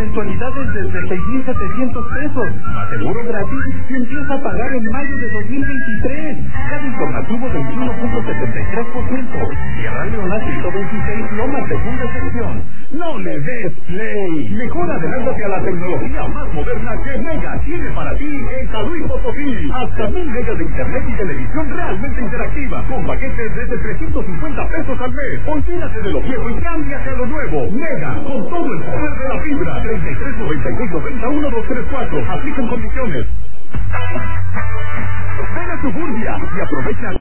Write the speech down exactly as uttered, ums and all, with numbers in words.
mensualidades desde seis mil setecientos pesos. Más seguro gratis y empieza a pagar en mayo de dos mil veintitrés. Cada informativo veintiuno punto setenta y tres por ciento. Sierra Leona ciento veintiséis, Loma, segunda sección. No le des play. Mejor adelántate a la tecnología más moderna que Mega tiene para ti en San Luis Potosí. Hasta mil megas de internet y televisión realmente interactiva, con paquetes desde trescientos cincuenta pesos al mes. Olvídate de lo viejo y cámbiate a lo nuevo. Mega, con todo el poder de la fibra. treinta y tres noventa y seis noventa uno dos tres cuatro. Aplican condiciones. Ven a Suburbia y aprovecha